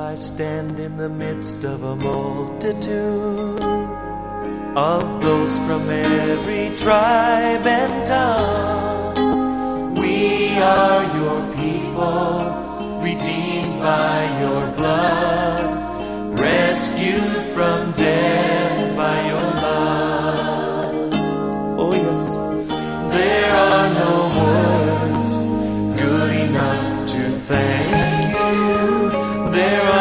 I stand in the midst of a multitude of those from every tribe and tongue. We are your people, redeemed by your blood, rescued from death by your love. Oh yes. There are no words good enough to thank you. There